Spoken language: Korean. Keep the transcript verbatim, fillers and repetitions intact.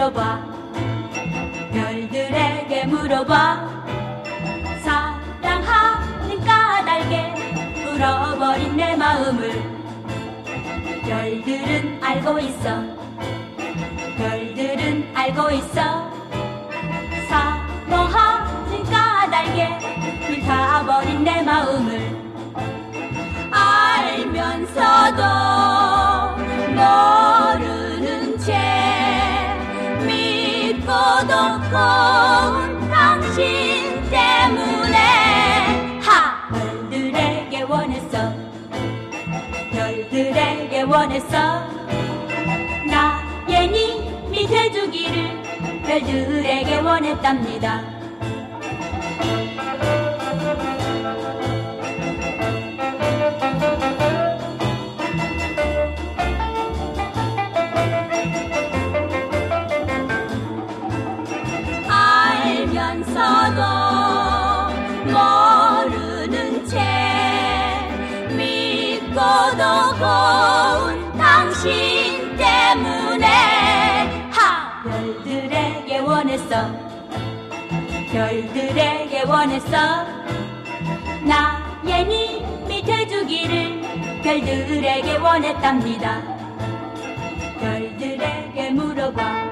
물어봐. 별들에게 물어봐. 사랑하는 까닭에 울어버린 내 마음을 별들은 알고 있어. 별들은 알고 있어. 사모하는 까닭에 불타버린 내 마음을 알면서도 모르는 채 믿고도 고운 당신 때문에 하! 별들에게 원했어. 별들에게 원했어. 나의 님이 돼주기를 별들에게 원했답니다. 알면서도 모르는 채 믿고도 고운 당신 때문에 하! 별들에게 원했어. 별들에게 원했어. 나의 님이 돼주기를 별들에게 원했답니다. 별들에게 물어봐.